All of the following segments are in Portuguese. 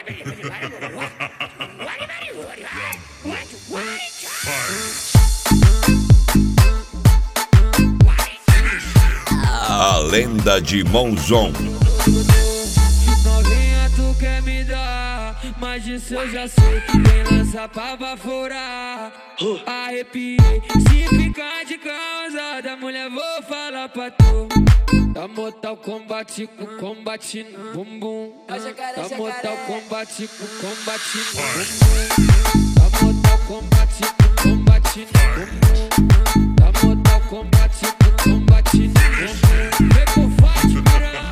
A lenda de Monzon. Novinha, tu quer me dar, mas disso eu já sei. Quem lança pra baforar, arrepiei. Se ficar de causada, mulher, vou falar pra tu. Tá mortal combate com combate no bumbum. Tá mortal combate com combate no bumbum. Tá mortal combate com combate no bumbum. Tá mortal combate com combate no bumbum. Vem com forte, piranha.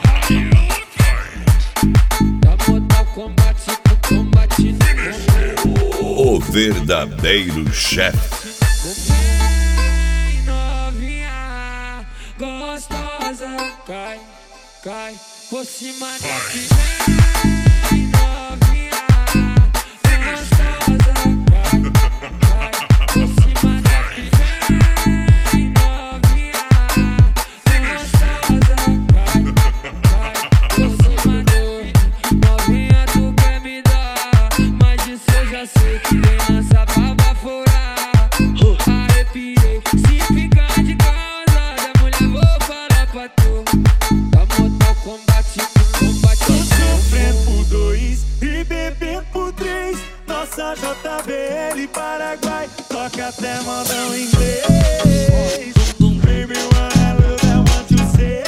Tá mortal combate com combate no bumbum. O verdadeiro chefe. Vem novinha, gostosa, cai, cai por cima da vem novinha, gostosa, cai, cai por cima da vem novinha, gostosa, cai, cai por cima do novinha, tu quer me dar, mas disso eu já sei. Quem lança pra baforar, arrepiei. Se ficar de causada, mulher, vou falar pra tu. Tá mortal combate com combate. Tô sofrendo por 2 e bebendo por 3. Nossa JBL Paraguai toca até modão inglês. Baby, what I love, I want to say.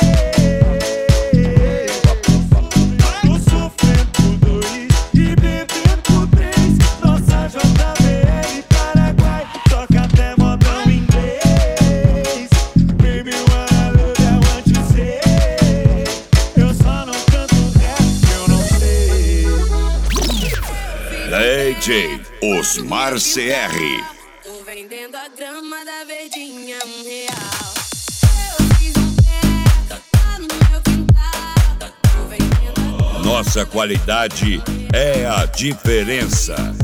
Tô sofrendo por 2 e bebendo por 3. Nossa JBL Paraguai toca até modão inglês. Baby, what I love, I want to say. Eu só não canto rap, eu não sei. DJ Osmar CR. Tô vendendo a grama da verdinha R$1. Eu fiz pé, tá no meu quintal. Tô vendendo a grama. Nossa qualidade é a diferença.